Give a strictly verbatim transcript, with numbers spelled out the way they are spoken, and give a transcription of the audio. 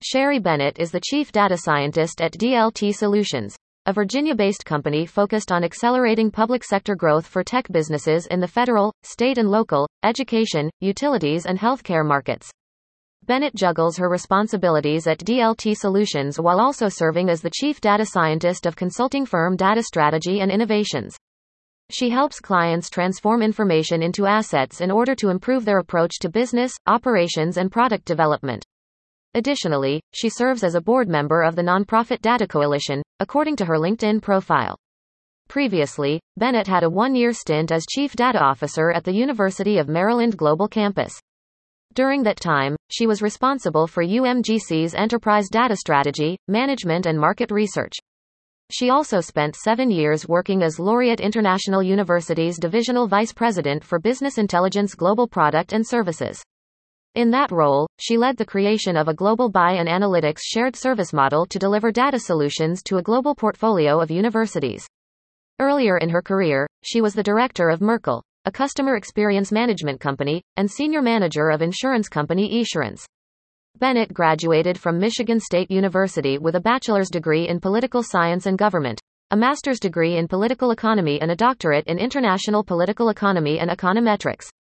Sherry Bennett is the chief data scientist at D L T Solutions, a Virginia-based company focused on accelerating public sector growth for tech businesses in the federal, state and local, education, utilities and healthcare markets. Bennett juggles her responsibilities at D L T Solutions while also serving as the chief data scientist of consulting firm Data Strategy and Innovations. She helps clients transform information into assets in order to improve their approach to business, operations and product development. Additionally, she serves as a board member of the nonprofit Data Coalition, according to her LinkedIn profile. Previously, Bennett had a one-year stint as Chief Data Officer at the University of Maryland Global Campus. During that time, she was responsible for U M G C's enterprise data strategy, management and market research. She also spent seven years working as Laureate International University's Divisional Vice President for Business Intelligence Global Product and Services. In that role, she led the creation of a global buy and analytics shared service model to deliver data solutions to a global portfolio of universities. Earlier in her career, she was the director of Merkle, a customer experience management company, and senior manager of insurance company Esurance. Bennett graduated from Michigan State University with a bachelor's degree in political science and government, a master's degree in political economy and a doctorate in international political economy and econometrics.